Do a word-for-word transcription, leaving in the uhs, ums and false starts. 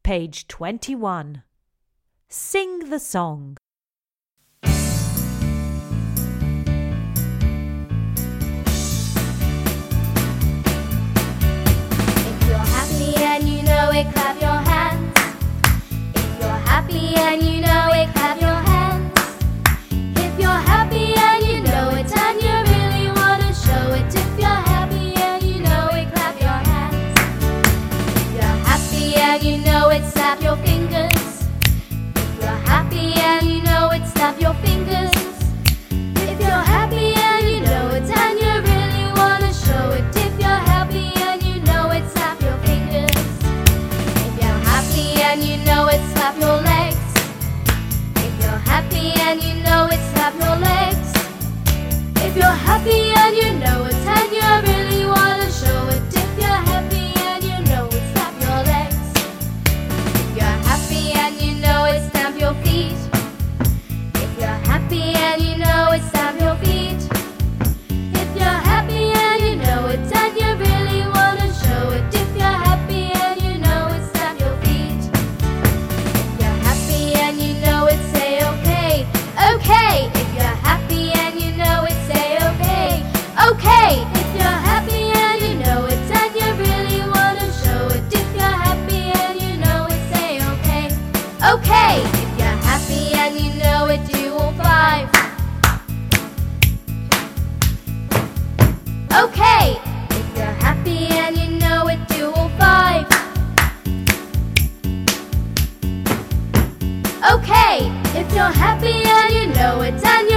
Page twenty-one. Sing the song. If you're happy and you know it, clap your hands. If you're happy and you know it, clap your hands. If you're happy and you know it and you really want to show it. If you're happy and you know it, clap your hands. If you're happy and you know it, snap your fingers. If you're happy and you know it, snap your fingers. If you're happy and you know it and you really want to show it. If you're happy and you know it, snap your fingers. If you're happy and you know it, slap your legs. If you're happy and you know it, slap your legs. If you're happy and you know it and you really want to show it. If you're happy and you know it, slap your legs. If you're happy and you know it, stamp your feet. If you're happy and you know it, stamp your feet. If you're happy and you know it and you really want to show it. If you're happy and you know it, stamp your feet. If you're happy and you know it, say okay, okay. If you're happy and you know it, say okay, okay. If you're happy and you know it and you really want to show it. If you're happy and you know it, say okay, okay. If you're happy and you know it, do all five. Okay. If you're happy and you know it, do all five. Okay. If you're happy and you know it and you